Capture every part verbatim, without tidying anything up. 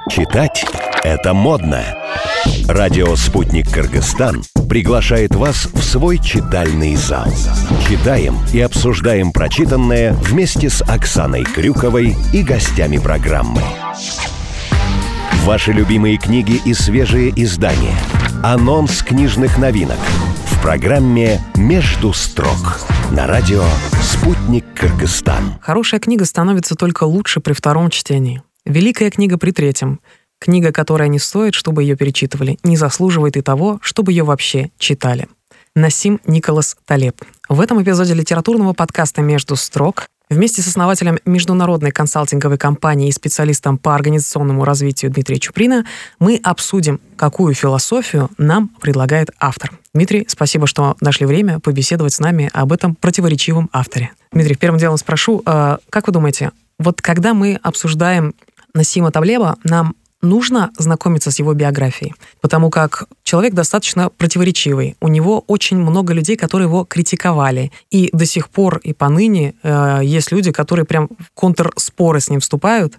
Читать – это модно. Радио «Спутник Кыргызстан» приглашает вас в свой читальный зал. Читаем и обсуждаем прочитанное вместе с Оксаной Крюковой и гостями программы. Ваши любимые книги и свежие издания. Анонс книжных новинок. В программе «Между строк» на радио «Спутник Кыргызстан». Хорошая книга становится только лучше при втором чтении. Великая книга при третьем. Книга, которая не стоит, чтобы ее перечитывали, не заслуживает и того, чтобы ее вообще читали. Насим Николас Талеб. В этом эпизоде литературного подкаста «Между строк» вместе с основателем международной консалтинговой компании и специалистом по организационному развитию Дмитрием Чуприна мы обсудим, какую философию нам предлагает автор. Дмитрий, спасибо, что нашли время побеседовать с нами об этом противоречивом авторе. Дмитрий, первым делом спрошу, как вы думаете, вот когда мы обсуждаем Насима Талеба, нам нужно знакомиться с его биографией, потому как человек достаточно противоречивый. У него очень много людей, которые его критиковали. И до сих пор и поныне э, есть люди, которые прям в контрспоры с ним вступают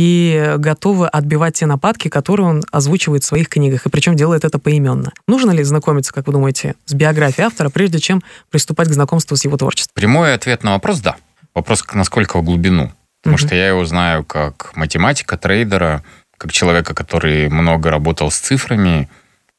и готовы отбивать те нападки, которые он озвучивает в своих книгах, и причем делает это поименно. Нужно ли знакомиться, как вы думаете, с биографией автора, прежде чем приступать к знакомству с его творчеством? Прямой ответ на вопрос – да. Вопрос, насколько в глубину. Потому mm-hmm. что я его знаю как математика, трейдера, как человека, который много работал с цифрами.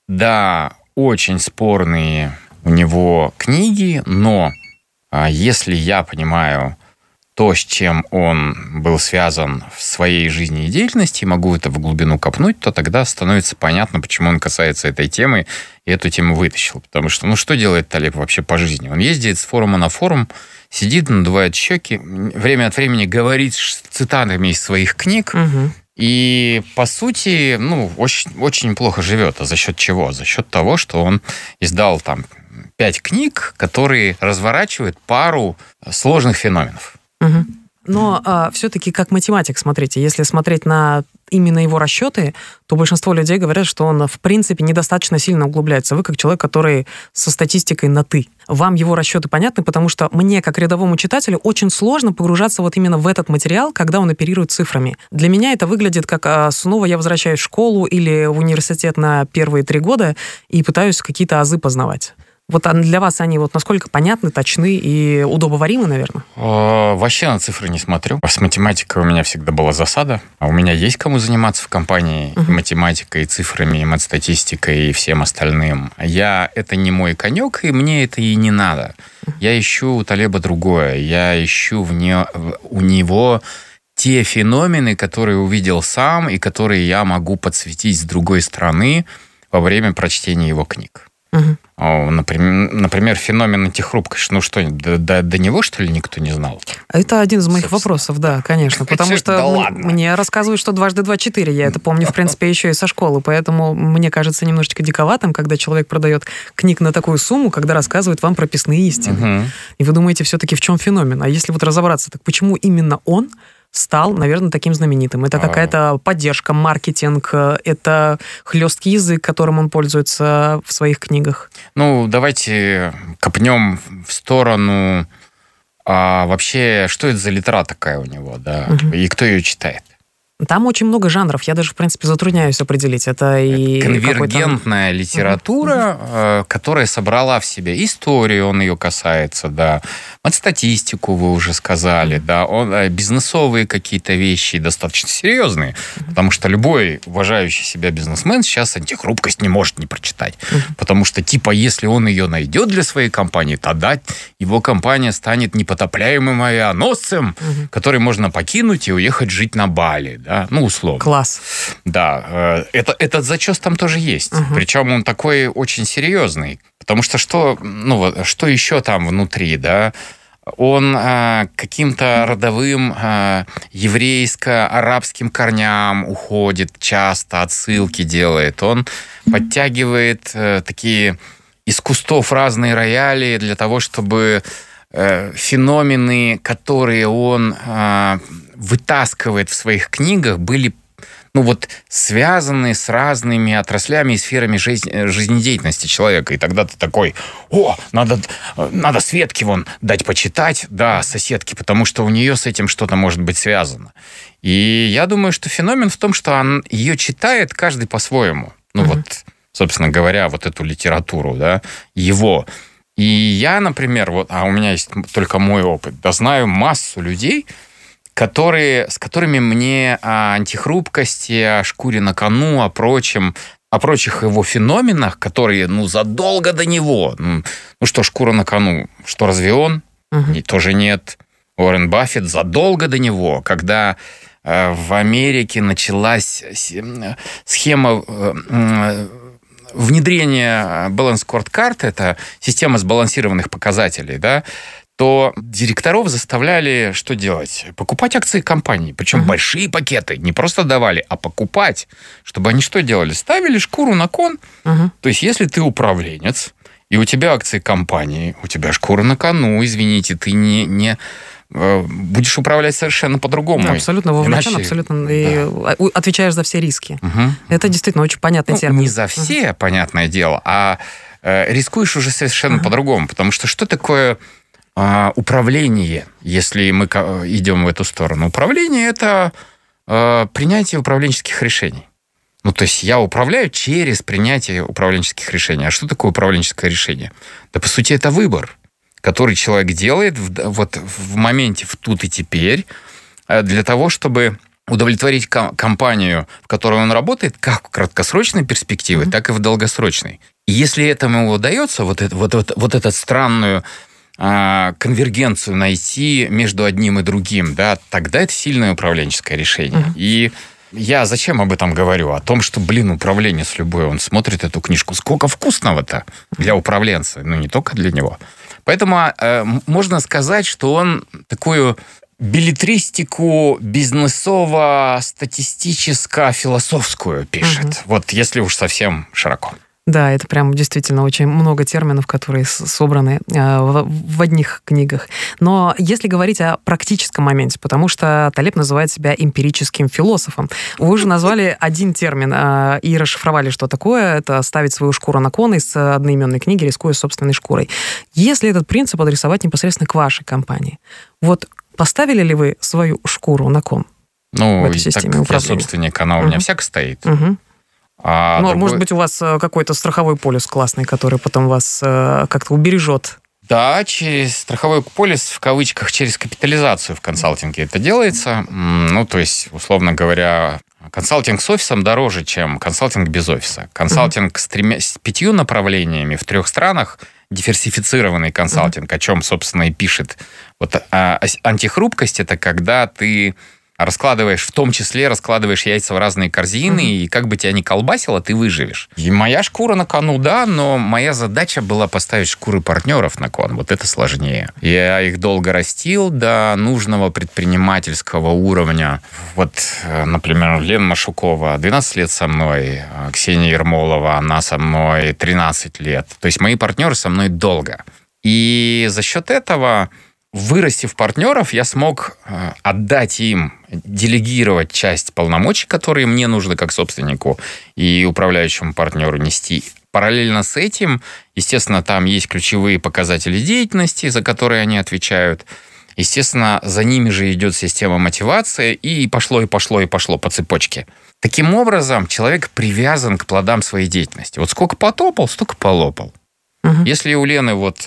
Да, очень спорные у него книги, но а, если я понимаю то, с чем он был связан в своей жизни и деятельности, и могу это в глубину копнуть, то тогда становится понятно, почему он касается этой темы и эту тему вытащил. Потому что, ну, что делает Талеб вообще по жизни? Он ездит с форума на форум, сидит, надувает щеки, время от времени говорит цитатами из своих книг, угу. И, по сути, ну, очень, очень плохо живет. А за счет чего? За счет того, что он издал там пять книг, которые разворачивают пару сложных феноменов. Угу. Но а, все-таки как математик, смотрите, если смотреть на именно его расчеты, то большинство людей говорят, что он, в принципе, недостаточно сильно углубляется. Вы как человек, который со статистикой на «ты». Вам его расчеты понятны, потому что мне, как рядовому читателю, очень сложно погружаться вот именно в этот материал, когда он оперирует цифрами. Для меня это выглядит как а, снова я возвращаюсь в школу или в университет на первые три года и пытаюсь какие-то азы познавать. Вот для вас они вот насколько понятны, точны и удобоваримы, наверное? Вообще на цифры не смотрю. С математикой у меня всегда была засада. А у меня есть кому заниматься в компании uh-huh. и математикой, и цифрами, и матстатистикой, и всем остальным. Я, это не мой конек, и мне это и не надо. Uh-huh. Я ищу у Талеба другое. Я ищу в не, у него те феномены, которые увидел сам, и которые я могу подсветить с другой стороны во время прочтения его книг. Uh-huh. Например, например, феномен антихрупкости. Ну что, до, до, до него, что ли, никто не знал? Это один из моих Собственно. вопросов, да, конечно. Потому что да м- ладно. мне рассказывают, что дважды два четыре. Я это помню, в принципе, еще и со школы. Поэтому мне кажется немножечко диковатым, когда человек продает книг на такую сумму, когда рассказывает вам прописные истины. Uh-huh. И вы думаете все-таки, в чем феномен? А если вот разобраться, так почему именно он стал, наверное, таким знаменитым? Это какая-то поддержка, маркетинг, это хлесткий язык, которым он пользуется в своих книгах? Ну, давайте копнем в сторону а, вообще, что это за литера такая у него, да, угу. и кто ее читает. Там очень много жанров, я даже, в принципе, затрудняюсь определить. Это и конвергентная какой-то... литература, uh-huh. которая собрала в себе историю, он ее касается, да, статистику вы уже сказали, uh-huh. да, он, бизнесовые какие-то вещи достаточно серьезные, uh-huh. потому что любой уважающий себя бизнесмен сейчас антихрупкость не может не прочитать, uh-huh. потому что, типа, если он ее найдет для своей компании, тогда его компания станет непотопляемым авианосцем, uh-huh. который можно покинуть и уехать жить на Бали, да. Да, ну, условно. Класс. Да, это, этот зачес там тоже есть. Uh-huh. Причем он такой очень серьезный. Потому что что, ну, что еще там внутри, да? Он а, каким-то родовым а, еврейско-арабским корням уходит часто, отсылки делает. Он подтягивает а, такие из кустов разные рояли для того, чтобы а, феномены, которые он... А, вытаскивает в своих книгах, были ну вот связанные с разными отраслями и сферами жизни, жизнедеятельности человека. И тогда ты такой, о, надо, надо Светке вон дать почитать, да, соседке, потому что у нее с этим что-то может быть связано. И я думаю, что феномен в том, что он, ее читает каждый по-своему. Ну mm-hmm. вот, собственно говоря, вот эту литературу, да, его. И я, например, вот, а у меня есть только мой опыт, да, знаю массу людей, которые, с которыми мне о антихрупкости, о шкуре на кону, о прочем, о прочих его феноменах, которые, ну, задолго до него. Ну, ну что, шкура на кону, что, разве он? Uh-huh. Тоже нет. Уоррен Баффет задолго до него, когда э, в Америке началась схема э, внедрения Balance Scorecard, это система сбалансированных показателей, да, то директоров заставляли что делать? Покупать акции компании. Причем uh-huh. большие пакеты. Не просто давали, а покупать. Чтобы они что делали? Ставили шкуру на кон. Uh-huh. То есть, если ты управленец, и у тебя акции компании, у тебя шкура на кону, извините, ты не... не будешь управлять совершенно по-другому. Да, абсолютно вовлечен, Иначе... абсолютно. Да. И отвечаешь за все риски. Угу. Это действительно очень понятный ну, термин. Не за все, угу. понятное дело, а э, рискуешь уже совершенно угу. по-другому. Потому что что такое э, управление, если мы идем в эту сторону? Управление – это э, принятие управленческих решений. Ну, то есть я управляю через принятие управленческих решений. А что такое управленческое решение? Да, по сути, это выбор, который человек делает в, вот, в моменте, в тут и теперь, для того, чтобы удовлетворить ком- компанию, в которой он работает, как в краткосрочной перспективе, mm-hmm. так и в долгосрочной. И если этому удается, вот, это, вот, вот, вот эту странную а, конвергенцию найти между одним и другим, да, тогда это сильное управленческое решение. Mm-hmm. И я зачем об этом говорю? О том, что, блин, управленец любой, он смотрит эту книжку. Сколько вкусного-то для управленца, ну, не только для него. Поэтому э, можно сказать, что он такую беллетристику бизнесово-статистическо-философскую пишет. Угу. Вот если уж совсем широко. Да, это прям действительно очень много терминов, которые собраны в, в одних книгах. Но если говорить о практическом моменте, потому что Талеб называет себя эмпирическим философом. Вы уже назвали один термин и расшифровали, что такое. Это ставить свою шкуру на кон из одноименной книги, рискуя собственной шкурой. Если этот принцип адресовать непосредственно к вашей компании, вот поставили ли вы свою шкуру на кон? Ну, в этой системе так управления? Я собственник, она у угу. меня всяко стоит. Угу. А ну, другой... может быть, у вас какой-то страховой полис классный, который потом вас как-то убережет. Да, через страховой полис, в кавычках, через капитализацию в консалтинге это делается. Ну, то есть, условно говоря, консалтинг с офисом дороже, чем консалтинг без офиса. Консалтинг mm-hmm. с, тремя, с пятью направлениями в трех странах, диверсифицированный консалтинг, mm-hmm. о чем, собственно, и пишет. Вот а, антихрупкость – это когда ты раскладываешь, в том числе раскладываешь яйца в разные корзины, mm-hmm. и как бы тебя ни колбасило, ты выживешь. И моя шкура на кону, да, но моя задача была поставить шкуры партнеров на кон. Вот это сложнее. Я их долго растил до нужного предпринимательского уровня. Вот, например, Лена Машукова двенадцать лет со мной, Ксения Ермолова, она со мной тринадцать лет. То есть мои партнеры со мной долго. И за счет этого, вырастив партнеров, я смог отдать им, делегировать часть полномочий, которые мне нужно как собственнику и управляющему партнеру нести. Параллельно с этим, естественно, там есть ключевые показатели деятельности, за которые они отвечают. Естественно, за ними же идет система мотивации, и пошло, и пошло, и пошло по цепочке. Таким образом, человек привязан к плодам своей деятельности. Вот сколько потопал, столько полопал. Угу. Если у Лены вот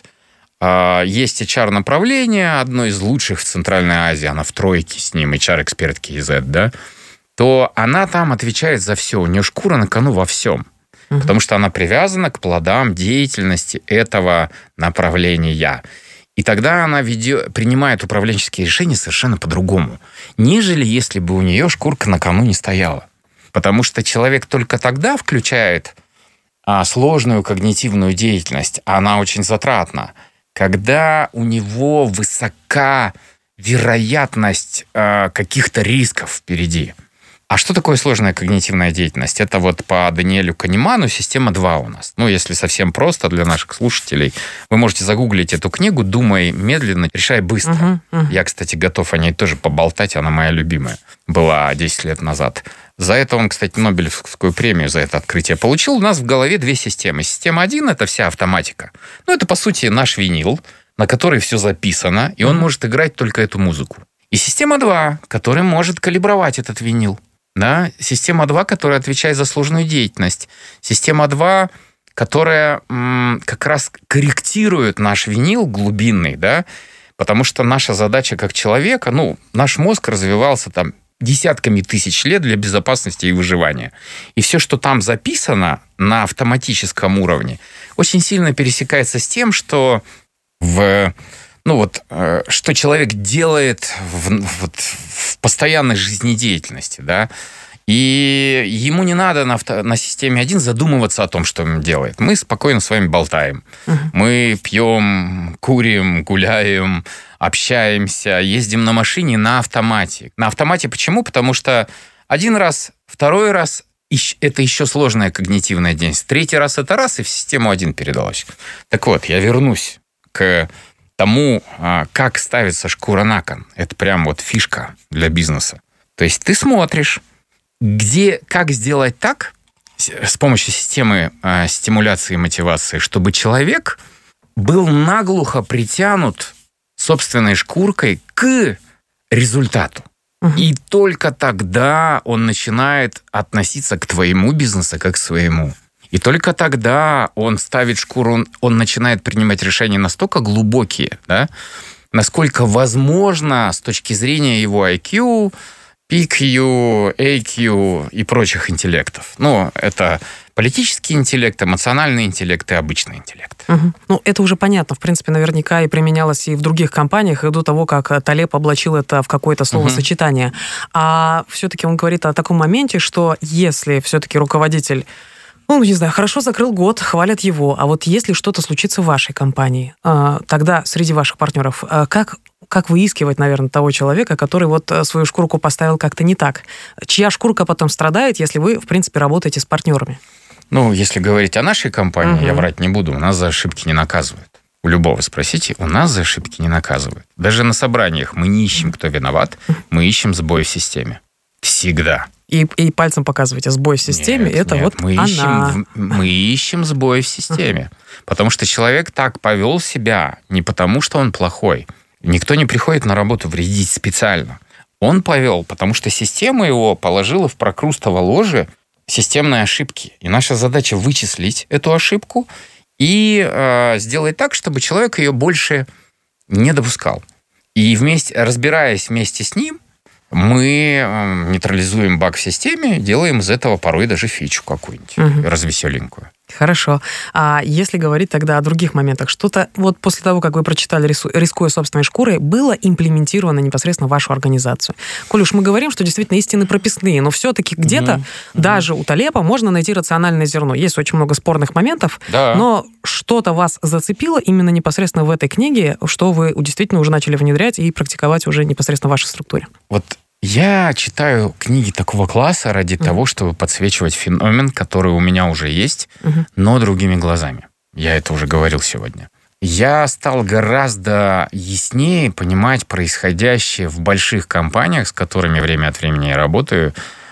есть эйч ар-направление, одно из лучших в Центральной Азии, она в тройке с ним, эйч ар-экспертки из зет, да, то она там отвечает за все. У нее шкура на кону во всем. Uh-huh. Потому что она привязана к плодам деятельности этого направления. И тогда она ведет, принимает управленческие решения совершенно по-другому, нежели если бы у нее шкурка на кону не стояла. Потому что человек только тогда включает а, сложную когнитивную деятельность, она очень затратна, когда у него высока вероятность э, каких-то рисков впереди. А что такое сложная когнитивная деятельность? Это вот по Даниэлю Канеману система два у нас. Ну, если совсем просто для наших слушателей, вы можете загуглить эту книгу «Думай медленно, решай быстро». Uh-huh, uh-huh. Я, кстати, готов о ней тоже поболтать, она моя любимая. Была десять лет назад. За это он, кстати, Нобелевскую премию за это открытие получил. У нас в голове две системы. Система один — это вся автоматика. Ну, это, по сути, наш винил, на который все записано, и он может играть только эту музыку. И система два, которая может калибровать этот винил. Да? Система два, которая отвечает за сложную деятельность. Система два, которая м, как раз корректирует наш винил глубинный, да? Потому что наша задача как человека, ну, наш мозг развивался там десятками тысяч лет для безопасности и выживания. И все, что там записано на автоматическом уровне, очень сильно пересекается с тем, что в, ну вот, что человек делает в, вот, в постоянной жизнедеятельности, да, и ему не надо на, авто, на системе один задумываться о том, что он делает. Мы спокойно с вами болтаем. Uh-huh. Мы пьем, курим, гуляем, общаемся, ездим на машине на автомате. На автомате почему? Потому что один раз, второй раз это еще сложная когнитивная деятельность. Третий раз это раз, и в систему один передалось. Так вот, я вернусь к тому, как ставится шкура на кон. Это прям вот фишка для бизнеса. То есть ты смотришь, где, как сделать так с помощью системы э, стимуляции и мотивации, чтобы человек был наглухо притянут собственной шкуркой к результату. Угу. И только тогда он начинает относиться к твоему бизнесу как к своему. И только тогда он ставит шкуру, он, он начинает принимать решения настолько глубокие, да, насколько возможно с точки зрения его ай кью, пи кью, эй кью и прочих интеллектов. Ну, это политический интеллект, эмоциональный интеллект и обычный интеллект. Угу. Ну, это уже понятно. В принципе, наверняка и применялось и в других компаниях, и до того, как Талеб облачил это в какое-то словосочетание. Угу. А все-таки он говорит о таком моменте, что если все-таки руководитель, ну, не знаю, хорошо закрыл год, хвалят его, а вот если что-то случится в вашей компании, тогда среди ваших партнеров, как... Как выискивать, наверное, того человека, который вот свою шкурку поставил как-то не так? Чья шкурка потом страдает, если вы, в принципе, работаете с партнерами? Ну, если говорить о нашей компании, угу. я врать не буду, у нас за ошибки не наказывают. У любого спросите, у нас за ошибки не наказывают. Даже на собраниях мы не ищем, кто виноват, мы ищем сбой в системе. Всегда. И, и пальцем показываете сбой в системе, нет, это нет, вот мы она. Ищем, мы ищем сбой в системе. Потому что человек так повел себя не потому, что он плохой. Никто не приходит на работу вредить специально. Он повел, потому что система его положила в прокрустово ложе системные ошибки. И наша задача вычислить эту ошибку и э, сделать так, чтобы человек ее больше не допускал. И вместе, разбираясь вместе с ним, мы э, нейтрализуем баг в системе, делаем из этого порой даже фичу какую-нибудь, угу. развеселенькую. Хорошо. А если говорить тогда о других моментах, что-то вот после того, как вы прочитали «Рискуя собственной шкурой», было имплементировано непосредственно в вашу организацию? Коль уж мы говорим, что действительно истины прописные, но все-таки где-то mm-hmm. даже у Талеба можно найти рациональное зерно. Есть очень много спорных моментов, да. но что-то вас зацепило именно непосредственно в этой книге, что вы действительно уже начали внедрять и практиковать уже непосредственно в вашей структуре? Вот я читаю книги такого класса ради uh-huh. того, чтобы подсвечивать феномен, который у меня уже есть, uh-huh. но другими глазами. Я это уже говорил сегодня. Я стал гораздо яснее понимать происходящее в больших компаниях, с которыми время от времени я работаю,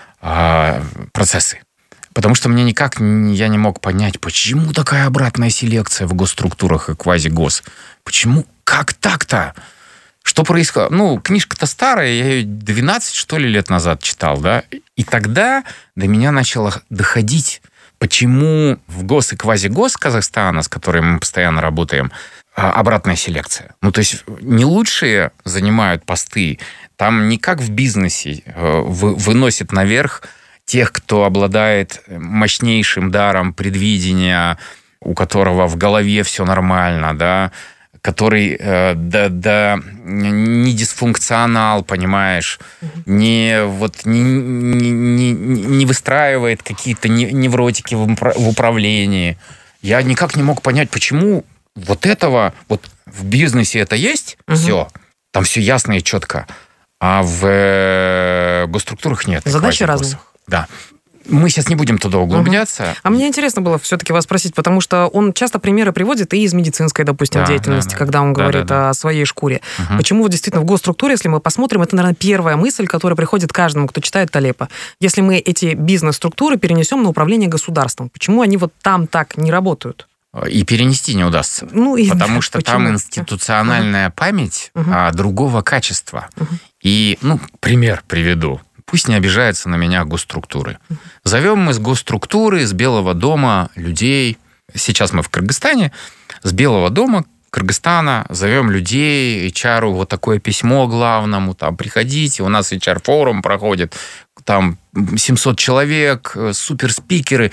процессы. Потому что мне никак я не мог понять, почему такая обратная селекция в госструктурах и квази-гос. Почему? Как так-то? Что происходит? Ну, книжка-то старая, я ее двенадцать, что ли, лет назад читал, да? И тогда до меня начало доходить, почему в гос и квази-гос Казахстана, с которыми мы постоянно работаем, обратная селекция. Ну, то есть не лучшие занимают посты, там не как в бизнесе выносят наверх тех, кто обладает мощнейшим даром предвидения, у которого в голове все нормально, да, который э, да, да, не дисфункционал, понимаешь, mm-hmm. не, вот, не, не, не, не выстраивает какие-то невротики в, в управлении. Я никак не мог понять, почему вот этого, вот в бизнесе это есть, mm-hmm. все, там все ясно и четко, а в э, госструктурах нет. Задачи разные. Да. Мы сейчас не будем туда углубляться. Угу. А мне интересно было все-таки вас спросить, потому что он часто примеры приводит и из медицинской, допустим, да, деятельности, да, да. когда он говорит да, да, да. о своей шкуре. Угу. Почему вот действительно в госструктуре, если мы посмотрим, это, наверное, первая мысль, которая приходит каждому, кто читает Талеба. Если мы эти бизнес-структуры перенесем на управление государством, почему они вот там так не работают? И перенести не удастся. Ну, и потому да, что почему? Там институциональная угу. память угу. а, другого качества. Угу. И, ну, пример приведу. Пусть не обижаются на меня госструктуры. Угу. Зовем мы с госструктуры, с Белого дома людей. Сейчас мы в Кыргызстане. С Белого дома Кыргызстана зовем людей, эйч ар, вот такое письмо главному, там, приходите, у нас эйч ар-форум проходит, там семьсот человек, суперспикеры,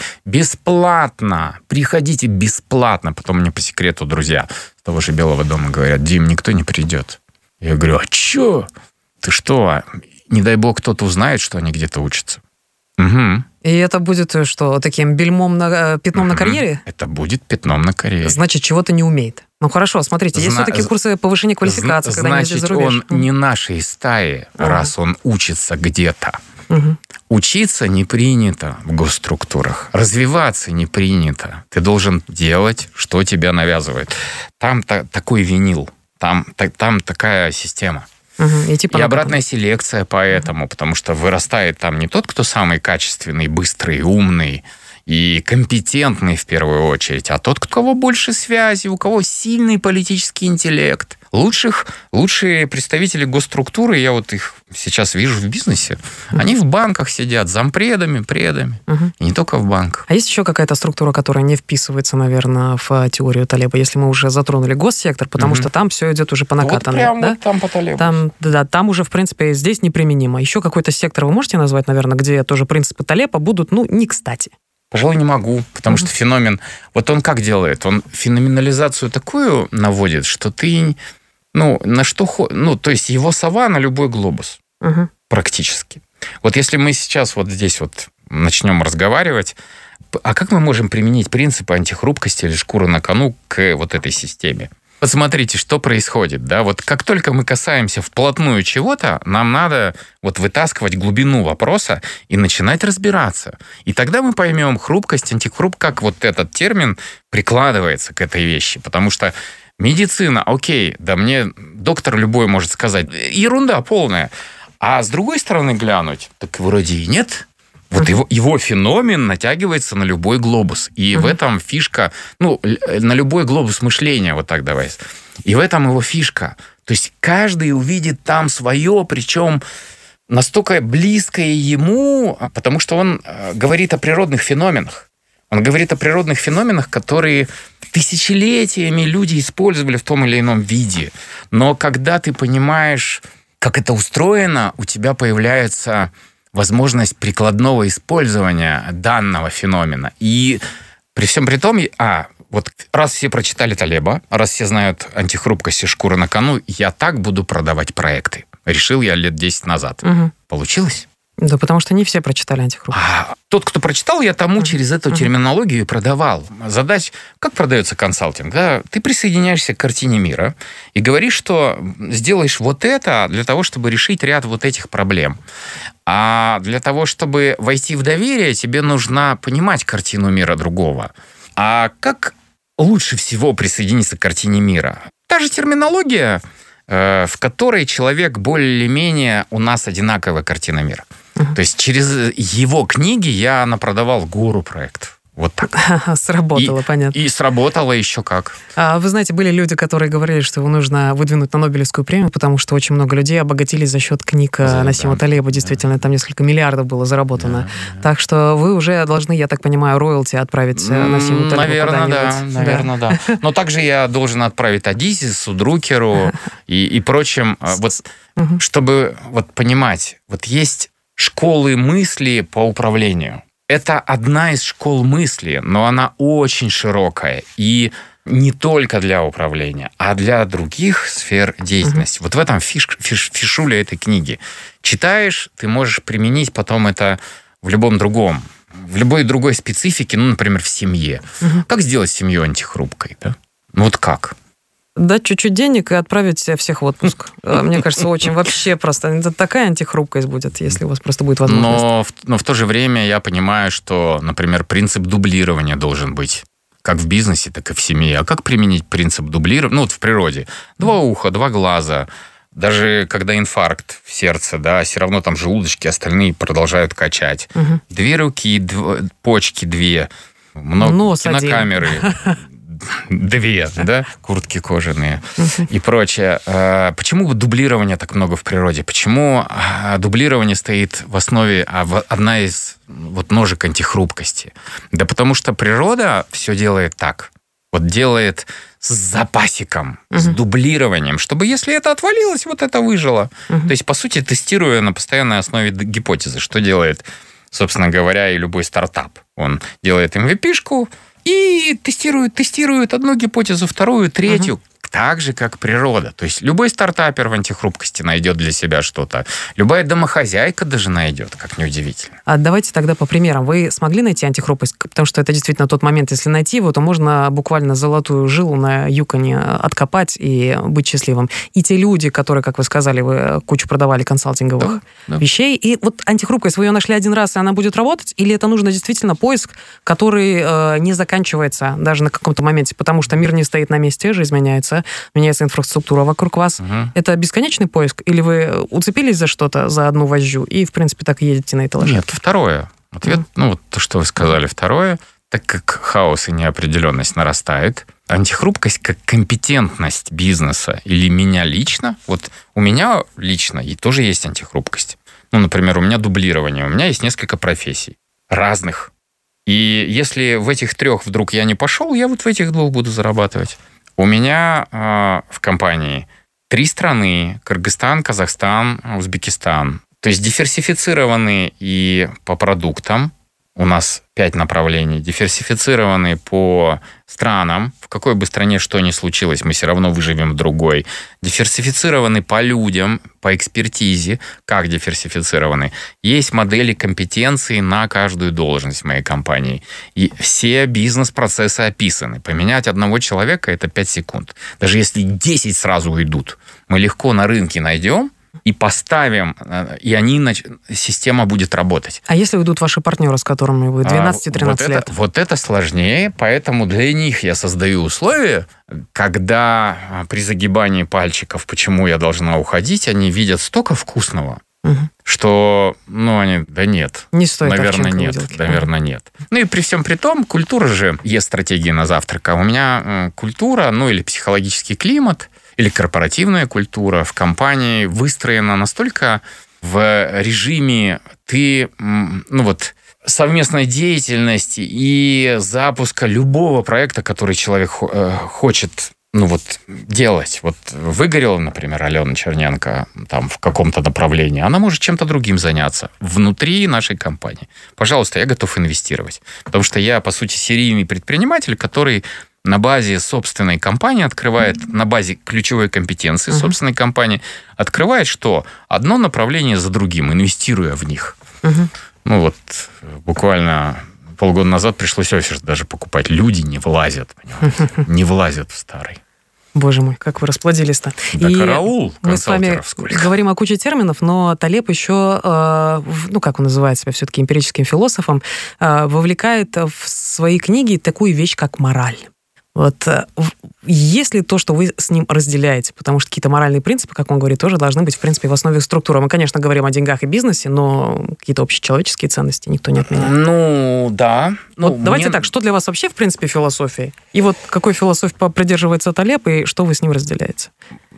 бесплатно, приходите бесплатно. Потом мне по секрету друзья с того же Белого дома говорят: Дим, никто не придет. Я говорю: а чё? Ты что? Не дай бог кто-то узнает, что они где-то учатся. Угу. И это будет что, таким бельмом, на, пятном угу. на карьере? Это будет пятном на карьере. Значит, чего-то не умеет. Ну хорошо, смотрите, есть Зна- все-таки курсы повышения квалификации, когда они ездят за рубеж. Значит, он не нашей стаи, ага. раз он учится где-то. Угу. Учиться не принято в госструктурах. Развиваться не принято. Ты должен делать, что тебя навязывает. Там та- такой винил, там, та- там такая система. Угу. И, типа и обратная селекция поэтому, угу. потому что вырастает там не тот, кто самый качественный, быстрый, умный и компетентный в первую очередь, а тот, у кого больше связи, у кого сильный политический интеллект. Лучших, лучшие представители госструктуры, я вот их сейчас вижу в бизнесе, uh-huh. они в банках сидят, зампредами, предами, uh-huh. и не только в банках. А есть еще какая-то структура, которая не вписывается, наверное, в теорию Талеба, если мы уже затронули госсектор, потому uh-huh. что там все идет уже по накатанной. Вот прям да? вот там по Талебу. Там, да, там уже, в принципе, здесь неприменимо. Еще какой-то сектор вы можете назвать, наверное, где тоже принципы Талеба будут, ну, не кстати? Пожалуй, не могу, потому mm-hmm. что феномен... Вот он как делает? Он феноменализацию такую наводит, что ты... Ну, на что... Ну, то есть его сова на любой глобус. Mm-hmm. Практически. Вот если мы сейчас вот здесь вот начнем разговаривать, а как мы можем применить принципы антихрупкости или шкуры на кону к вот этой системе? Посмотрите, что происходит, да, вот как только мы касаемся вплотную чего-то, нам надо вот вытаскивать глубину вопроса и начинать разбираться. И тогда мы поймем хрупкость, антихрупкость, как вот этот термин прикладывается к этой вещи, потому что медицина, окей, да мне доктор любой может сказать, ерунда полная, а с другой стороны глянуть, так вроде и нет. Вот uh-huh. его, его феномен натягивается на любой глобус. И uh-huh. в этом фишка, ну, на любой глобус мышления, вот так давай. И в этом его фишка. То есть каждый увидит там свое, причем настолько близкое ему, потому что он говорит о природных феноменах. Он говорит о природных феноменах, которые тысячелетиями люди использовали в том или ином виде. Но когда ты понимаешь, как это устроено, у тебя появляется... возможность прикладного использования данного феномена. И при всем при том, а, вот раз все прочитали Талеба, раз все знают антихрупкость и шкура на кону, я так буду продавать проекты. Решил я лет десять назад. Угу. Получилось? Да, потому что не все прочитали антихрупкость. А тот, кто прочитал, я тому uh-huh. через эту uh-huh. терминологию и продавал. Задач, как продается консалтинг? Да? Ты присоединяешься к картине мира и говоришь, что сделаешь вот это для того, чтобы решить ряд вот этих проблем. А для того, чтобы войти в доверие, тебе нужно понимать картину мира другого. А как лучше всего присоединиться к картине мира? Та же терминология, в которой человек более-менее у нас одинаковая картина мира. Uh-huh. То есть через его книги я напродавал гору проектов. Вот так. Сработало, и, понятно. И сработало еще как. А вы знаете, были люди, которые говорили, что его нужно выдвинуть на Нобелевскую премию, потому что очень много людей обогатились за счет книг да, Насима да, Талеба. Действительно, да. там несколько миллиардов было заработано. Да, да. Так что вы уже должны, я так понимаю, роялти отправить Насиму Талебу наверное, да, наверное, да. да. Но также я должен отправить Адизису, Друкеру и, и прочим. Вот, угу. чтобы вот, понимать, вот есть школы мысли по управлению. Это одна из школ мысли, но она очень широкая. И не только для управления, а для других сфер деятельности. Uh-huh. Вот в этом фиш, фиш, фишуля этой книги. Читаешь, ты можешь применить потом это в любом другом, в любой другой специфике, ну, например, в семье. Uh-huh. Как сделать семью антихрупкой? Да? Ну вот как? Дать чуть-чуть денег и отправить всех в отпуск. Мне кажется, очень вообще просто... Это такая антихрупкость будет, если у вас просто будет возможность. Но, но в то же время я понимаю, что, например, принцип дублирования должен быть как в бизнесе, так и в семье. А как применить принцип дублирования? Ну, вот в природе. Два уха, два глаза. Даже когда инфаркт в сердце, да, все равно там желудочки остальные продолжают качать. Угу. Две руки, дв... почки две, много Нос кинокамеры. Две, да, куртки кожаные и прочее. Почему дублирования так много в природе? Почему дублирование стоит в основе, одна из вот ножек антихрупкости? Да потому что природа все делает так. Вот делает с запасиком, uh-huh. с дублированием, чтобы если это отвалилось, вот это выжило. Uh-huh. То есть, по сути, тестируя на постоянной основе гипотезы, что делает, собственно говоря, и любой стартап. Он делает эм ви пи-шку и тестирует, тестирует одну гипотезу, вторую, третью, uh-huh. так же, как природа. То есть любой стартапер в антихрупкости найдет для себя что-то. Любая домохозяйка даже найдет, как неудивительно. А давайте тогда по примерам. Вы смогли найти антихрупкость? Потому что это действительно тот момент, если найти его, то можно буквально золотую жилу на юконе откопать и быть счастливым. И те люди, которые, как вы сказали, вы кучу продавали консалтинговых да, да. вещей, и вот антихрупкость, вы ее нашли один раз, и она будет работать? Или это нужно действительно поиск, который э, не заканчивается даже на каком-то моменте, потому что мир не стоит на месте, жизнь меняется, меняется инфраструктура вокруг вас. Угу. Это бесконечный поиск? Или вы уцепились за что-то, за одну вожжу, и, в принципе, так и едете на этой лошадке? Нет, второе. Ответ, угу. ну, вот то, что вы сказали, второе. Так как хаос и неопределенность нарастает, антихрупкость как компетентность бизнеса или меня лично, вот у меня лично и тоже есть антихрупкость. Ну, например, у меня дублирование, у меня есть несколько профессий разных. И если в этих трех вдруг я не пошел, я вот в этих двух буду зарабатывать. У меня э, в компании три страны: Кыргызстан, Казахстан, Узбекистан. То есть диверсифицированные и по продуктам. У нас пять направлений. Диверсифицированные по странам. В какой бы стране что ни случилось, мы все равно выживем в другой. Диверсифицированы по людям, по экспертизе. Как диверсифицированы? Есть модели компетенции на каждую должность в моей компании. И все бизнес-процессы описаны. Поменять одного человека – это пять секунд. Даже если десять сразу уйдут, мы легко на рынке найдем и поставим, и они, система будет работать. А если уйдут ваши партнеры, с которыми вы двенадцать-тринадцать вот лет? Это, вот это сложнее, поэтому для них я создаю условия, когда при загибании пальчиков, почему я должна уходить, они видят столько вкусного, угу. что, ну, они, да нет. Не стоит наверное, нет. Выделки. Наверное, нет. Ну и при всем при том, культура же ест стратегии на завтрак. А у меня культура, ну или психологический климат, или корпоративная культура в компании выстроена настолько в режиме ты, ну вот, совместной деятельности и запуска любого проекта, который человек хочет, ну вот, делать. Вот выгорела, например, Алена Черненко там в каком-то направлении, она может чем-то другим заняться внутри нашей компании. Пожалуйста, я готов инвестировать. Потому что я, по сути, серийный предприниматель, который на базе собственной компании открывает, mm-hmm. на базе ключевой компетенции mm-hmm. собственной компании открывает что? Одно направление за другим, инвестируя в них. Mm-hmm. Ну вот буквально полгода назад пришлось офис даже покупать. Люди не влазят, понимаете? Mm-hmm. Не влазят в старый. Боже мой, как вы расплодились-то. Да и караул мы с вами сколько. Говорим о куче терминов, но Талеб еще, э, ну, как он называет себя все-таки эмпирическим философом, э, вовлекает в свои книги такую вещь, как мораль. Вот есть ли то, что вы с ним разделяете? Потому что какие-то моральные принципы, как он говорит, тоже должны быть, в принципе, в основе структуры. Мы, конечно, говорим о деньгах и бизнесе, но какие-то общечеловеческие ценности никто не отменяет. Ну, да. Вот ну, давайте мне... так, что для вас вообще, в принципе, философия? И вот какой философии придерживается Талеб, и что вы с ним разделяете?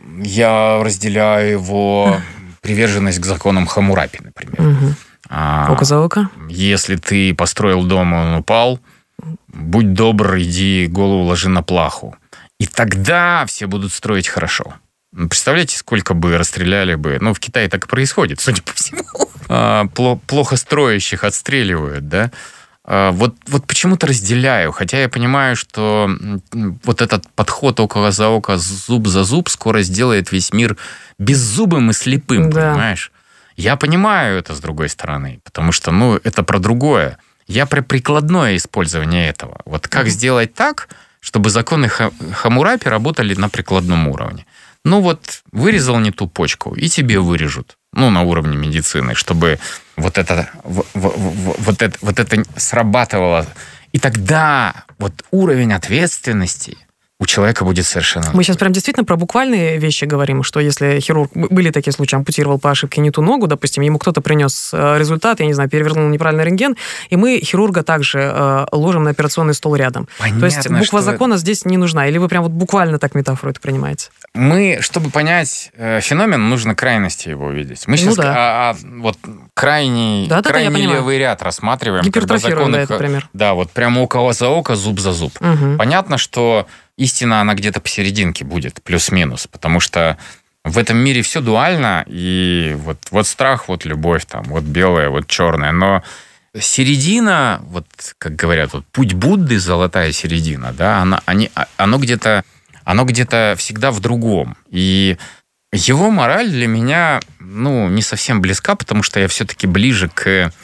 Я разделяю его приверженность к законам Хаммурапи, например. Угу. А, око за око. Если ты построил дом, он упал, будь добр, иди голову ложи на плаху. И тогда все будут строить хорошо. Представляете, сколько бы расстреляли бы... Ну, в Китае так и происходит, судя по всему. Плохо строящих отстреливают, да? Вот, вот почему-то разделяю. Хотя я понимаю, что вот этот подход око за око, зуб за зуб скоро сделает весь мир беззубым и слепым, да. Понимаешь? Я понимаю это с другой стороны, потому что, ну, это про другое. Я про прикладное использование этого. Вот как mm-hmm. сделать так, чтобы законы Хаммурапи работали на прикладном уровне. Ну вот, вырезал не ту почку, и тебе вырежут. Ну, на уровне медицины, чтобы вот это, вот, вот это, вот это срабатывало. И тогда вот уровень ответственности у человека будет совершенно... Мы сейчас прям действительно про буквальные вещи говорим, что если хирург, были такие случаи, ампутировал по ошибке не ту ногу, допустим, ему кто-то принес результат, я не знаю, перевернул неправильный рентген, и мы хирурга также э, ложим на операционный стол рядом. Понятно, то есть буква что... закона здесь не нужна, или вы прям вот буквально так метафору это принимаете? Мы, чтобы понять э, феномен, нужно крайности его увидеть. Мы сейчас ну, да. а, а, вот крайний, да, да, крайний да, левый ряд рассматриваем. Гипертрофируем, законы, да, это пример. Да, вот прямо око за око, зуб за зуб. Угу. Понятно, что истина, она где-то посерединке будет, плюс-минус, потому что в этом мире все дуально, и вот, вот страх, вот любовь, там, вот белое, вот черное, но середина, вот как говорят, вот путь Будды, золотая середина, да, она, они, оно где-то, оно где-то всегда в другом, и его мораль для меня, ну, не совсем близка, потому что я все-таки ближе к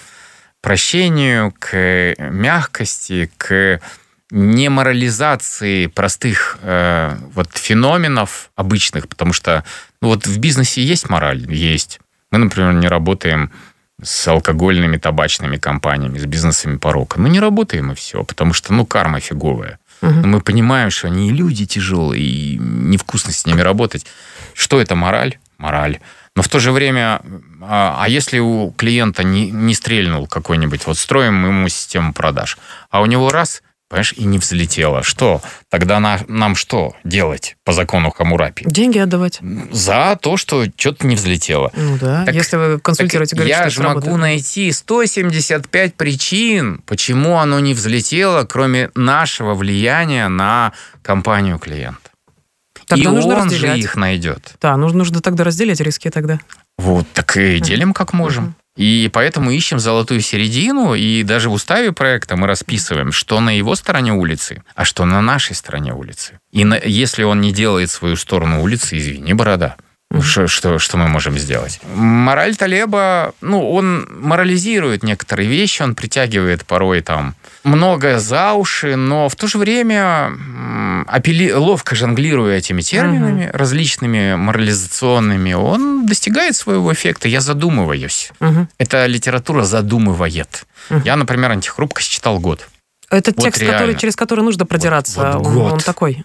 прощению, к мягкости, к не морализации простых э, вот феноменов обычных, потому что ну, вот в бизнесе есть мораль, есть. Мы, например, не работаем с алкогольными, табачными компаниями, с бизнесами порока. Ну, не работаем и все, потому что, ну, карма фиговая. Угу. Но мы понимаем, что они и люди тяжелые, и невкусно с ними работать. Что это мораль? Мораль. Но в то же время, а, а если у клиента не, не стрельнул какой-нибудь, вот строим ему систему продаж, а у него раз... Понимаешь, и не взлетело. Что? Тогда на, нам что делать по закону Хаммурапи? Деньги отдавать. За то, что что-то не взлетело. Ну да, так, если вы консультируете, говорите, я что же могу работает. найти сто семьдесят пять причин, почему оно не взлетело, кроме нашего влияния на компанию клиента. Тогда и нужно он разделять. же их найдет. Да, нужно, нужно тогда разделять риски тогда. Вот, так и делим как можем. Uh-huh. И поэтому ищем золотую середину, и даже в уставе проекта мы расписываем, что на его стороне улицы, а что на нашей стороне улицы. И на, если он не делает свою сторону улицы, извини, борода. Mm-hmm. Что, что, что мы можем сделать? Мораль Талеба, ну, он морализирует некоторые вещи, он притягивает порой там многое за уши, но в то же время апелли... ловко жонглируя этими терминами, mm-hmm. различными морализационными, он достигает своего эффекта. Я задумываюсь. Mm-hmm. Эта литература задумывает. Mm-hmm. Я, например, «Антихрупкость» читал год. Это вот текст, который, через который нужно продираться. Вот, вот год. Он такой.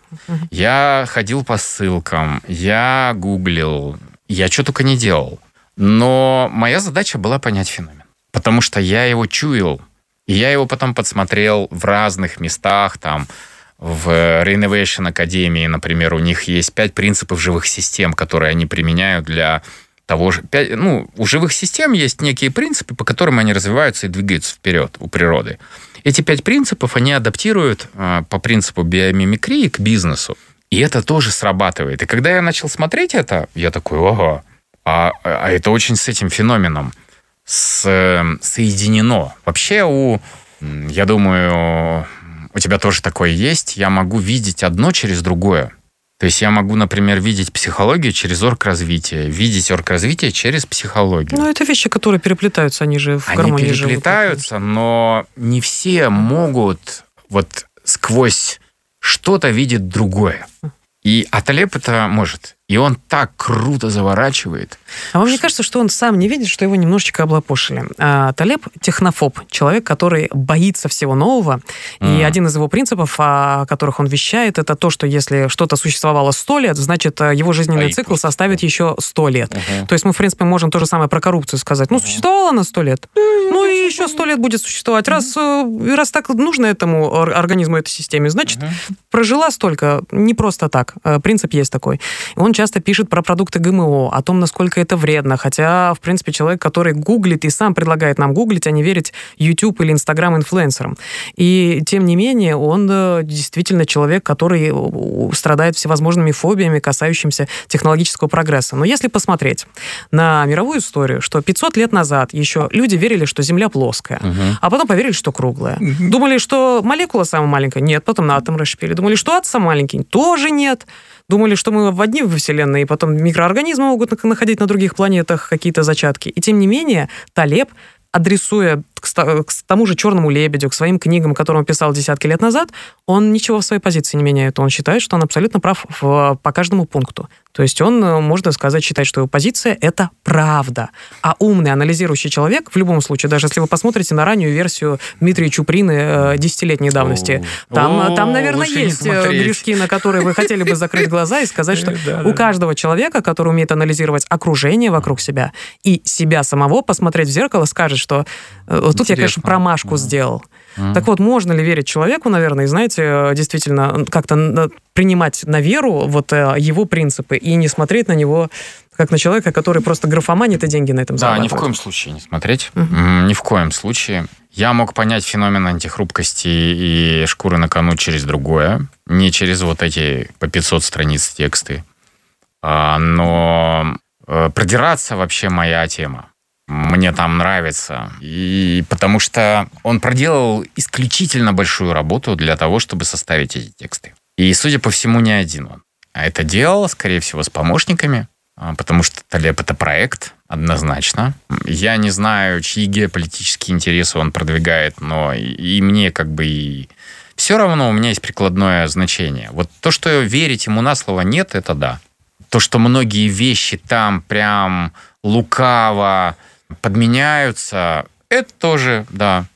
Я ходил по ссылкам, я гуглил, я что только не делал. Но моя задача была понять феномен. Потому что я его чуял. И я его потом подсмотрел в разных местах. Там, в Renovation Академии, например, у них есть пять принципов живых систем, которые они применяют для того же... Пять, ну, у живых систем есть некие принципы, по которым они развиваются и двигаются вперед у природы. Эти пять принципов они адаптируют э, по принципу биомимикрии к бизнесу. И это тоже срабатывает. И когда я начал смотреть это, я такой, ого, а, а это очень с этим феноменом с, э, соединено. Вообще, у, я думаю, у тебя тоже такое есть. Я могу видеть одно через другое. То есть я могу, например, видеть психологию через оргразвитие, видеть оргразвитие через психологию. Ну, это вещи, которые переплетаются, они же в они гармонии живут. Они переплетаются, но не все могут вот сквозь что-то видеть другое. И а Талеб это может. И он так круто заворачивает. А вам не кажется, что он сам не видит, что его немножечко облапошили? А, Талеб – технофоб, человек, который боится всего нового. Mm. И один из его принципов, о которых он вещает, это то, что если что-то существовало сто лет, значит, его жизненный а цикл составит еще сто лет. Uh-huh. То есть мы, в принципе, можем то же самое про коррупцию сказать. Ну, существовала она сто лет. Mm. Ну, и еще сто лет будет существовать. Раз, mm. раз так нужно этому организму, этой системе, значит, uh-huh. прожила столько. Не просто так. Принцип есть такой. Он часто пишет про продукты ГМО, о том, насколько это вредно, хотя, в принципе, человек, который гуглит и сам предлагает нам гуглить, а не верить YouTube или Instagram инфлюенсерам. И, тем не менее, он действительно человек, который страдает всевозможными фобиями, касающимися технологического прогресса. Но если посмотреть на мировую историю, что пятьсот лет назад еще люди верили, что Земля плоская, uh-huh. а потом поверили, что круглая. Uh-huh. Думали, что молекула самая маленькая? Нет, потом на атом расщепили. Думали, что атом самый маленький? Тоже нет. Думали, что мы в одни во Вселенной, и потом микроорганизмы могут находить на других планетах какие-то зачатки. И тем не менее, Талеб, адресуя к тому же «Черному лебедю», к своим книгам, которые он писал десятки лет назад, он ничего в своей позиции не меняет. Он считает, что он абсолютно прав в, по каждому пункту. То есть он, можно сказать, считает, что его позиция — это правда. А умный, анализирующий человек, в любом случае, даже если вы посмотрите на раннюю версию Дмитрия Чуприны десятилетней давности, О, там, о, там, наверное, есть грешки, на которые вы хотели бы закрыть глаза и сказать, что у каждого человека, который умеет анализировать окружение вокруг себя и себя самого, посмотреть в зеркало, скажет, что вот тут я, конечно, промашку сделал. Mm. Так вот, можно ли верить человеку, наверное, и, знаете, действительно как-то принимать на веру вот его принципы и не смотреть на него как на человека, который просто графоманит и деньги на этом зарабатывает? Да, ни в коем случае не смотреть. Mm-hmm. Ни в коем случае. Я мог понять феномен антихрупкости и шкуры на кону через другое, не через вот эти по пятьсот страниц тексты. Но продираться вообще моя тема. Мне там нравится. И потому что он проделал исключительно большую работу для того, чтобы составить эти тексты. И, судя по всему, не один он. А это делал, скорее всего, с помощниками, потому что Талеб — это проект, однозначно. Я не знаю, чьи геополитические интересы он продвигает, но и мне как бы и... Все равно у меня есть прикладное значение. Вот то, что верить ему на слово нет, это да. То, что многие вещи там прям лукаво подменяются, это тоже, да.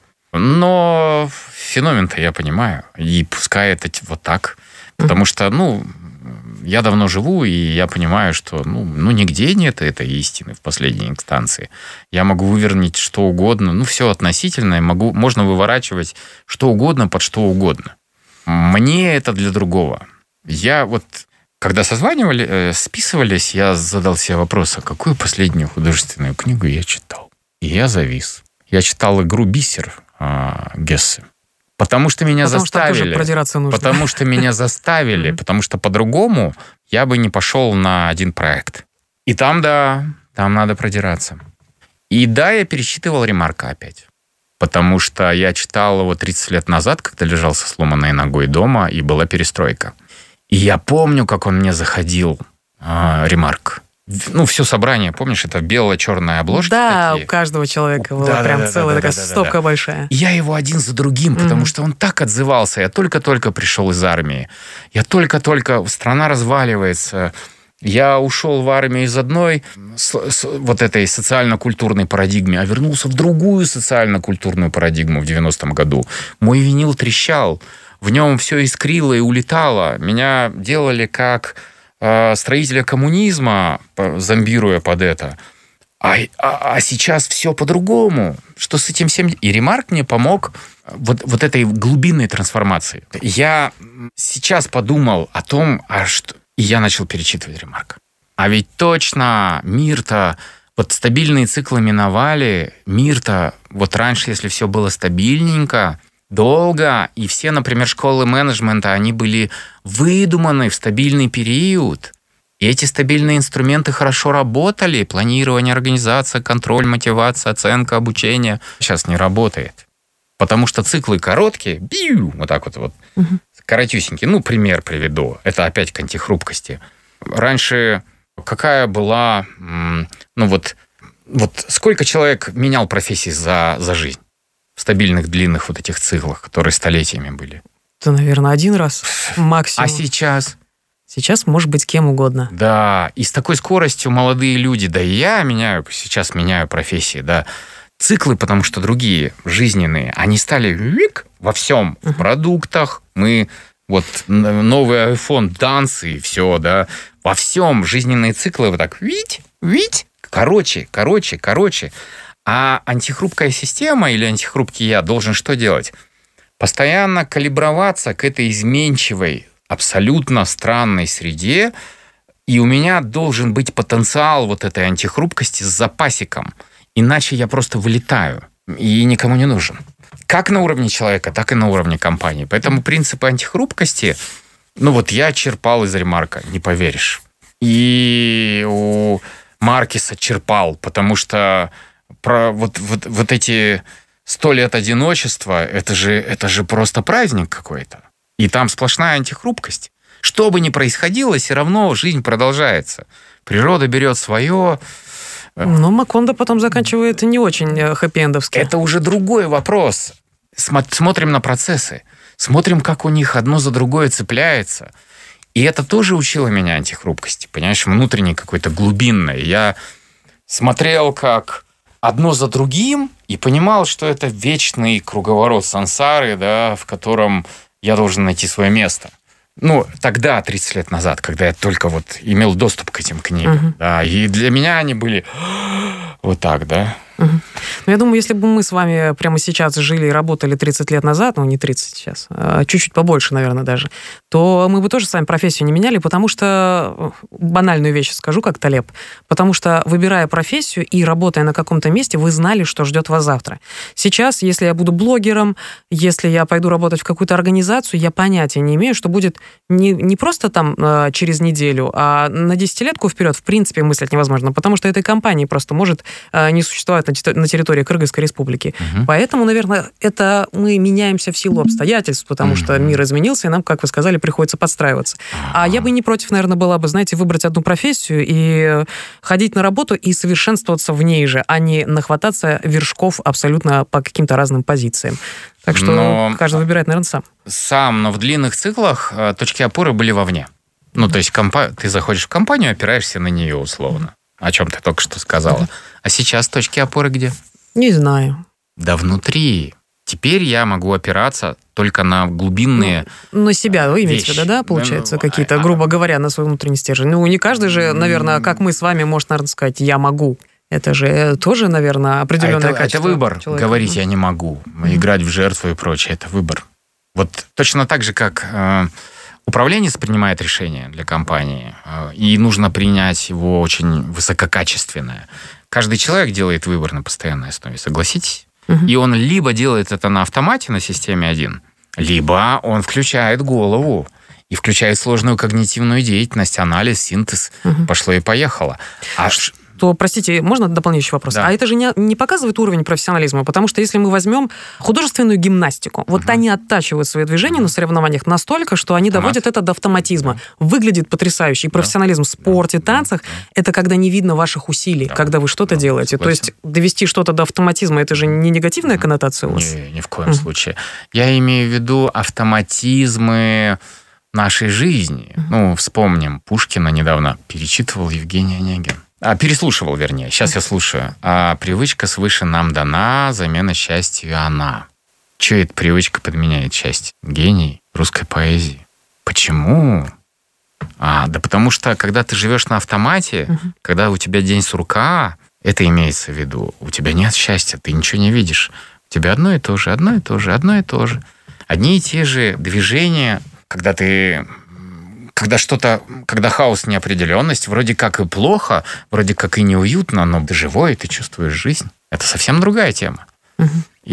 Но феномен-то я понимаю. И пускай это вот так. Потому что, ну, я давно живу, и я понимаю, что, ну, ну нигде нет этой истины в последней инстанции. Я могу вывернуть что угодно. Ну, все относительное. Могу, можно выворачивать что угодно под что угодно. Мне это для другого. Я вот... Когда созванивали, списывались, я задал себе вопрос, а какую последнюю художественную книгу я читал? И я завис. Я читал «Игру бисер» Гессе. Потому что меня потому заставили. Что тоже продираться нужно. Потому что меня заставили. Потому что по-другому я бы не пошел на один проект. И там, да, там надо продираться. И да, я перечитывал Ремарка опять. Потому что я читал его тридцать лет назад, когда лежал со сломанной ногой дома, и была перестройка. И я помню, как он мне заходил, э, Ремарк. Ну, все собрание, помнишь, это бело-черная обложка. Да, такие. У каждого человека была да, прям да, целая да, такая да, стопка да, да. большая. И я его один за другим, потому mm-hmm. что он так отзывался. Я только-только пришел из армии. Я только-только... Страна разваливается. Я ушел в армию из одной с, с, вот этой социально-культурной парадигмы, а вернулся в другую социально-культурную парадигму в девяностом году. Мой винил трещал. В нем все искрило и улетало. Меня делали как э, строителя коммунизма, зомбируя под это. А, а, а сейчас все по-другому. Что с этим всем... И Ремарк мне помог вот, вот этой глубинной трансформации. Я сейчас подумал о том, а что... и я начал перечитывать Ремарка. А ведь точно мир-то... Вот стабильные циклы миновали. Мир-то... Вот раньше, если все было стабильненько... Долго, и все, например, школы менеджмента, они были выдуманы в стабильный период. И эти стабильные инструменты хорошо работали. Планирование, организация, контроль, мотивация, оценка, обучение. Сейчас не работает. Потому что циклы короткие, бью, вот так вот, вот угу. коротюсенькие. Ну, пример приведу. Это опять к антихрупкости. Раньше какая была... Ну, вот, вот сколько человек менял профессии за, за жизнь? В стабильных, длинных вот этих циклах, которые столетиями были. Это, наверное, один раз максимум. А сейчас? Сейчас может быть кем угодно. Да, и с такой скоростью молодые люди, да и я меняю, сейчас меняю профессии, да. Циклы, потому что другие, жизненные, они стали вик, во всем. Uh-huh. В продуктах, мы, вот, новый iPhone, танцы, все, да. Во всем жизненные циклы вот так, вить, вить, короче, короче, короче. А антихрупкая система или антихрупкий я должен что делать? Постоянно калиброваться к этой изменчивой, абсолютно странной среде, и у меня должен быть потенциал вот этой антихрупкости с запасиком. Иначе я просто вылетаю и никому не нужен. Как на уровне человека, так и на уровне компании. Поэтому принципы антихрупкости, ну вот я черпал из Ремарка, не поверишь. И у Маркеса черпал, потому что про вот, вот, вот эти сто лет одиночества, это же, это же просто праздник какой-то. И там сплошная антихрупкость. Что бы ни происходило, все равно жизнь продолжается. Природа берет свое, Но Макондо потом заканчивает не очень хэппи-эндовски. Это уже другой вопрос. Смотрим на процессы. Смотрим, как у них одно за другое цепляется. И это тоже учило меня антихрупкости, понимаешь, внутренней какой-то глубинной. Я смотрел, как одно за другим, и понимал, что это вечный круговорот сансары, да, в котором я должен найти свое место. Ну, тогда, тридцать лет назад, когда я только вот имел доступ к этим книгам. Uh-huh. Да, и для меня они были вот так, да. Угу. Ну, я думаю, если бы мы с вами прямо сейчас жили и работали тридцать лет назад, ну, не тридцать сейчас, а чуть-чуть побольше, наверное, даже, то мы бы тоже с вами профессию не меняли, потому что, банальную вещь скажу, как Талеб, потому что, выбирая профессию и работая на каком-то месте, вы знали, что ждет вас завтра. Сейчас, если я буду блогером, если я пойду работать в какую-то организацию, я понятия не имею, что будет не, не просто там через неделю, а на десятилетку вперед, в принципе, мыслить невозможно, потому что этой компании просто может не существовать на территории Кыргызской республики. Угу. Поэтому, наверное, это мы меняемся в силу обстоятельств, потому угу. что мир изменился, и нам, как вы сказали, приходится подстраиваться. А я бы не против, наверное, была бы, знаете, выбрать одну профессию и ходить на работу и совершенствоваться в ней же, а не нахвататься вершков абсолютно по каким-то разным позициям. Так что но каждый выбирает, наверное, сам. Сам, но в длинных циклах точки опоры были вовне. Ну, то есть компа... ты заходишь в компанию, опираешься на нее условно. О чем ты только что сказала. Mm-hmm. А сейчас точки опоры где? Не знаю. Да внутри. Теперь я могу опираться только на глубинные ну, на себя, вы имеете в виду, да, получается, ну, какие-то, а, грубо говоря, на свой внутренний стержень. Ну, не каждый же, наверное, как мы с вами, может, наверное, сказать, я могу. Это же тоже, наверное, определенное а это, качество. Это выбор. Человека. Говорить я не могу. Mm-hmm. Играть в жертву и прочее. Это выбор. Вот точно так же, как... Э, управленец принимает решение для компании, и нужно принять его очень высококачественное. Каждый человек делает выбор на постоянной основе, согласитесь? Угу. И он либо делает это на автомате на системе один, либо он включает голову и включает сложную когнитивную деятельность, анализ, синтез. Угу. Пошло и поехало. А то, простите, можно дополняющий вопрос? Да. А это же не, не показывает уровень профессионализма, потому что если мы возьмем художественную гимнастику, вот uh-huh. они оттачивают свои движения uh-huh. на соревнованиях настолько, что они Автомат. доводят это до автоматизма. Да. Выглядит потрясающе. И профессионализм да. в спорте, да. танцах да. — это когда не видно ваших усилий, да. когда вы что-то да. делаете. Согласен. То есть довести что-то до автоматизма — это же не негативная uh-huh. коннотация у вас? Ни, ни в коем uh-huh. случае. Я имею в виду автоматизмы нашей жизни. Uh-huh. Ну, вспомним, Пушкина недавно перечитывал Евгений Онегин. А, переслушивал, вернее. Сейчас я слушаю. А привычка свыше нам дана, замена счастью она. Че эта привычка подменяет счастье? Гений русской поэзии. Почему? А, да потому что, когда ты живешь на автомате, uh-huh. когда у тебя день сурка, это имеется в виду. У тебя нет счастья, ты ничего не видишь. У тебя одно и то же, одно и то же, одно и то же. Одни и те же движения, когда ты... Когда что-то, когда хаос, неопределенность, вроде как и плохо, вроде как и неуютно, но ты живой, ты чувствуешь жизнь. Это совсем другая тема. Угу.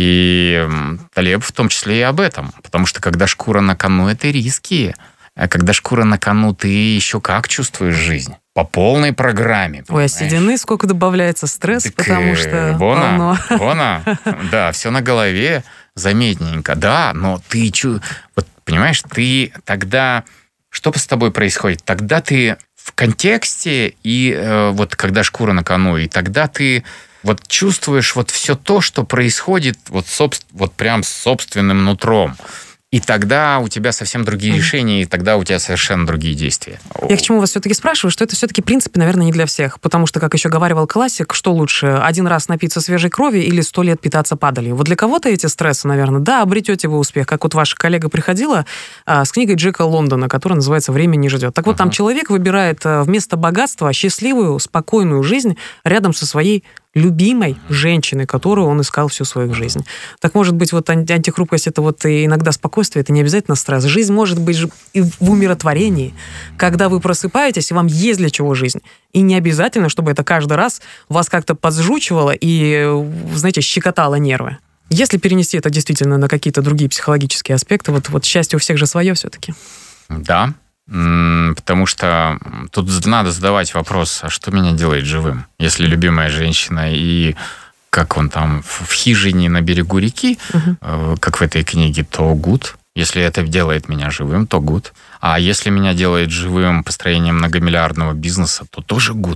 И Талеб в том числе и об этом. Потому что когда шкура на кону, это риски. А когда шкура на кону, ты еще как чувствуешь жизнь? По полной программе. Ой, а седины сколько добавляется стресс, так, потому что... Вона, вона, да, все на голове, заметненько. Да, но ты... Вот, понимаешь, ты тогда... Что с тобой происходит? Тогда ты в контексте, и э, вот когда шкура на кону, и тогда ты вот чувствуешь вот все то, что происходит вот, собс- вот прям с собственным нутром. И тогда у тебя совсем другие mm-hmm. решения, и тогда у тебя совершенно другие действия. Я к чему вас все-таки спрашиваю, что это все-таки, в принципе, наверное, не для всех. Потому что, как еще говаривал классик, что лучше, один раз напиться свежей крови или сто лет питаться падалью? Вот для кого-то эти стрессы, наверное, да, обретете вы успех. Как вот ваша коллега приходила а, с книгой Джека Лондона, которая называется «Время не ждет». Так вот, uh-huh. там человек выбирает вместо богатства счастливую, спокойную жизнь рядом со своей любимой женщиной, которую он искал всю свою жизнь. Так, может быть, вот антихрупкость — это вот и иногда спокойствие, это не обязательно стресс. Жизнь может быть и в умиротворении, когда вы просыпаетесь, и вам есть для чего жизнь. И не обязательно, чтобы это каждый раз вас как-то поджучивало и, знаете, щекотало нервы. Если перенести это действительно на какие-то другие психологические аспекты, вот, вот счастье у всех же свое все-таки. Да, потому что тут надо задавать вопрос, а что меня делает живым? Если любимая женщина и как он там в хижине на берегу реки, uh-huh. как в этой книге, то good. Если это делает меня живым, то good. А если меня делает живым построением многомиллиардного бизнеса, то тоже good.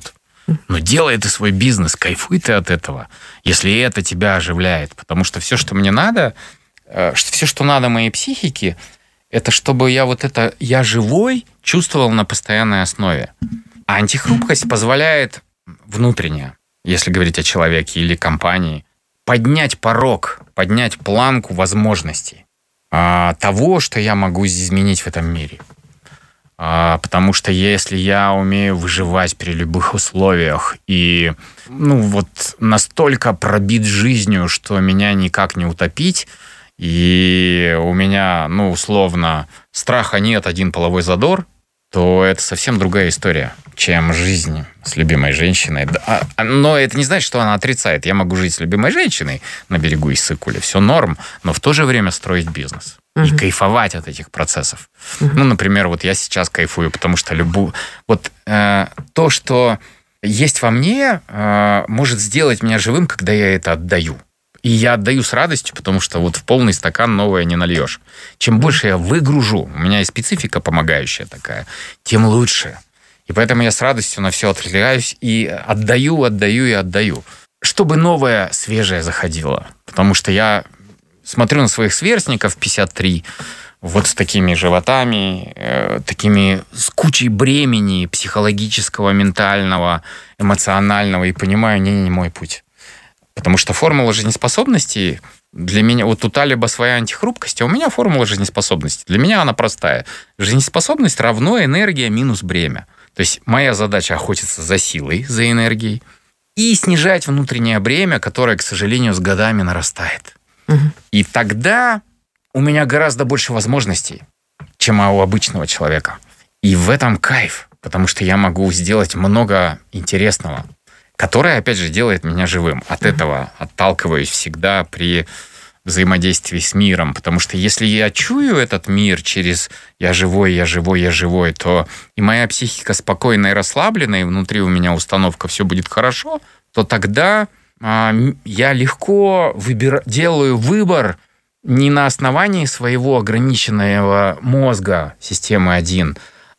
Но делай ты свой бизнес, кайфуй ты от этого, если это тебя оживляет. Потому что все, что мне надо, все, что надо моей психике, это чтобы я вот это «я живой» чувствовал на постоянной основе. А антихрупкость позволяет внутренне, если говорить о человеке или компании, поднять порог, поднять планку возможностей а, того, что я могу изменить в этом мире. А, потому что если я умею выживать при любых условиях и ну, вот настолько пробит жизнью, что меня никак не утопить, и у меня, ну, условно, страха нет, один половой задор, то это совсем другая история, чем жизнь с любимой женщиной. Но это не значит, что она отрицает. Я могу жить с любимой женщиной на берегу Иссык-Куля. Все норм, но в то же время строить бизнес. Uh-huh. И кайфовать от этих процессов. Uh-huh. Ну, например, вот я сейчас кайфую, потому что любу... Вот э, то, что есть во мне, э, может сделать меня живым, когда я это отдаю. И я отдаю с радостью, потому что вот в полный стакан новое не нальешь. Чем больше я выгружу, у меня и специфика помогающая такая, тем лучше. И поэтому я с радостью на все отвлекаюсь и отдаю, отдаю и отдаю. Чтобы новое, свежее заходило. Потому что я смотрю на своих сверстников пятьдесят три, вот с такими животами, э, такими с кучей бремени психологического, ментального, эмоционального, и понимаю, не, не мой путь. Потому что формула жизнеспособности для меня... Вот у Талиба своя антихрупкость, а у меня формула жизнеспособности. Для меня она простая. Жизнеспособность равно энергия минус бремя. То есть моя задача охотиться за силой, за энергией и снижать внутреннее бремя, которое, к сожалению, с годами нарастает. Угу. И тогда у меня гораздо больше возможностей, чем у обычного человека. И в этом кайф, потому что я могу сделать много интересного, которое, опять же, делает меня живым. От этого отталкиваюсь всегда при взаимодействии с миром. Потому что если я чую этот мир через «я живой, я живой, я живой», то и моя психика спокойна и расслаблена, и внутри у меня установка «все будет хорошо», то тогда а, я легко выбира... делаю выбор не на основании своего ограниченного мозга системы один,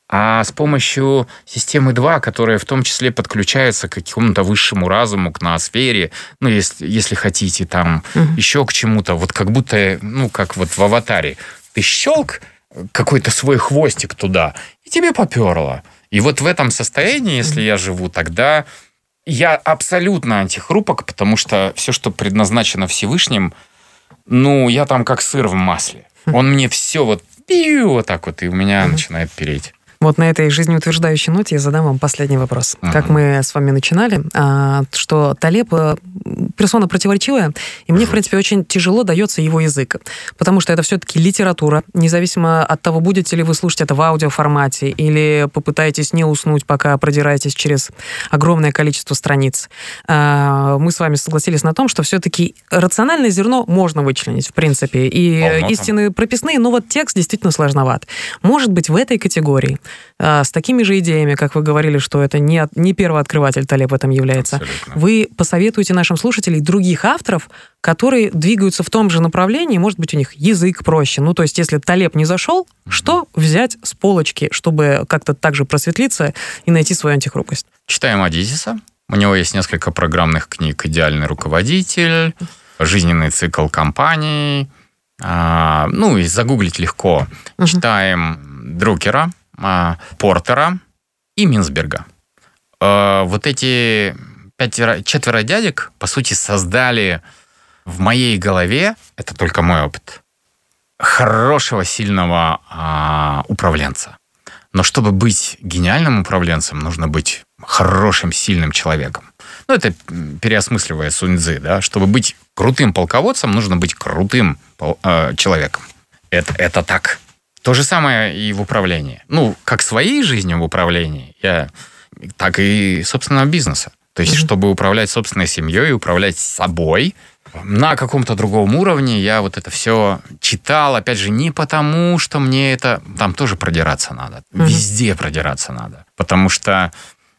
а с помощью системы два, которая в том числе подключается к какому-то высшему разуму, к ноосфере, ну, если, если хотите, там, uh-huh. еще к чему-то, вот как будто, ну, как вот в «Аватаре». Ты щелк какой-то свой хвостик туда, и тебе поперло. И вот в этом состоянии, если uh-huh. я живу, тогда я абсолютно антихрупок, потому что все, что предназначено Всевышним, ну, я там как сыр в масле. Uh-huh. Он мне все вот, вот так вот, и у меня uh-huh. начинает переть. Вот на этой жизнеутверждающей ноте я задам вам последний вопрос. Uh-huh. Как мы с вами начинали, что Талеб персона противоречивая, и мне, в принципе, очень тяжело дается его язык, потому что это все-таки литература, независимо от того, будете ли вы слушать это в аудиоформате или попытаетесь не уснуть, пока продираетесь через огромное количество страниц. Мы с вами согласились на том, что все-таки рациональное зерно можно вычленить, в принципе, и Полно истины там. прописные, но вот текст действительно сложноват. Может быть, в этой категории с такими же идеями, как вы говорили, что это не, не первооткрыватель Талеб в этом является. Абсолютно. Вы посоветуете нашим слушателям других авторов, которые двигаются в том же направлении, может быть, у них язык проще. Ну, то есть, если Талеб не зашел, mm-hmm. что взять с полочки, чтобы как-то так же просветлиться и найти свою антихрупкость? Читаем Адизиса. У него есть несколько программных книг «Идеальный руководитель», «Жизненный цикл компаний». А, ну, и загуглить легко. Mm-hmm. Читаем Друкера, Портера и Минсберга. Вот эти пятеро, четверо дядек, по сути, создали в моей голове, это только мой опыт, хорошего, сильного а, управленца. Но чтобы быть гениальным управленцем, нужно быть хорошим, сильным человеком. Ну, это переосмысливая Сунь Цзы, да? Чтобы быть крутым полководцем, нужно быть крутым э, человеком. Это, это так. То же самое и в управлении. Ну, как своей жизнью в управлении, я, так и собственного бизнеса. То есть, mm-hmm. чтобы управлять собственной семьей, управлять собой на каком-то другом уровне, я вот это все читал, опять же, не потому, что мне это... Там тоже продираться надо. Mm-hmm. Везде продираться надо. Потому что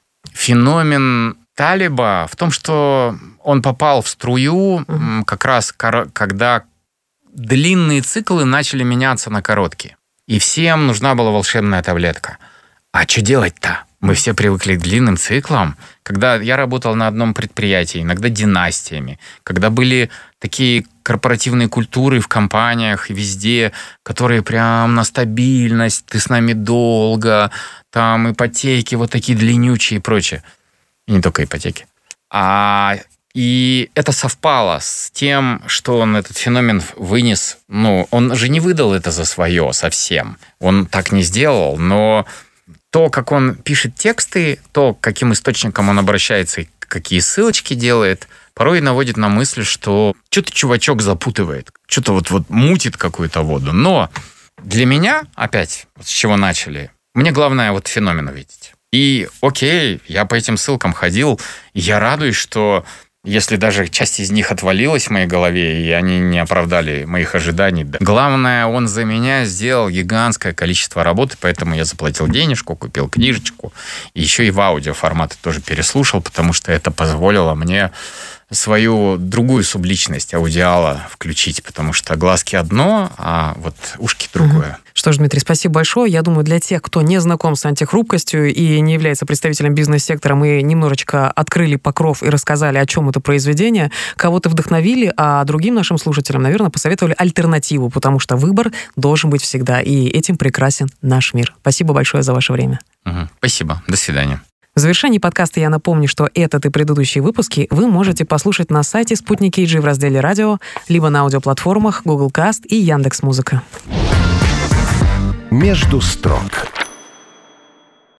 феномен Талеба в том, что он попал в струю mm-hmm. как раз, когда длинные циклы начали меняться на короткие. И всем нужна была волшебная таблетка. А что делать-то? Мы все привыкли к длинным циклам. Когда я работал на одном предприятии, иногда династиями, когда были такие корпоративные культуры в компаниях и везде, которые прям на стабильность, ты с нами долго, там ипотеки вот такие длиннючие и прочее. И не только ипотеки. А, и это совпало с тем, что он этот феномен вынес. Ну, он же не выдал это за свое совсем. Он так не сделал, но то, как он пишет тексты, то, к каким источникам он обращается и какие ссылочки делает, порой наводит на мысль, что что-то чувачок запутывает, что-то вот, вот мутит какую-то воду. Но для меня, опять, вот с чего начали, мне главное вот феномен увидеть. И окей, я по этим ссылкам ходил, и я радуюсь, что если даже часть из них отвалилась в моей голове, и они не оправдали моих ожиданий. Да. Главное, он за меня сделал гигантское количество работы, поэтому я заплатил денежку, купил книжечку. И еще и в аудиоформаты тоже переслушал, потому что это позволило мне свою другую субличность аудиала включить, потому что глазки одно, а вот ушки другое. Что ж, Дмитрий, спасибо большое. Я думаю, для тех, кто не знаком с антихрупкостью и не является представителем бизнес-сектора, мы немножечко открыли покров и рассказали, о чем это произведение. Кого-то вдохновили, а другим нашим слушателям, наверное, посоветовали альтернативу, потому что выбор должен быть всегда, и этим прекрасен наш мир. Спасибо большое за ваше время. Угу. Спасибо. До свидания. В завершении подкаста я напомню, что этот и предыдущие выпуски вы можете послушать на сайте Спутник кей джи в разделе «Радио», либо на аудиоплатформах Google Cast и Яндекс.Музыка. «Между строк»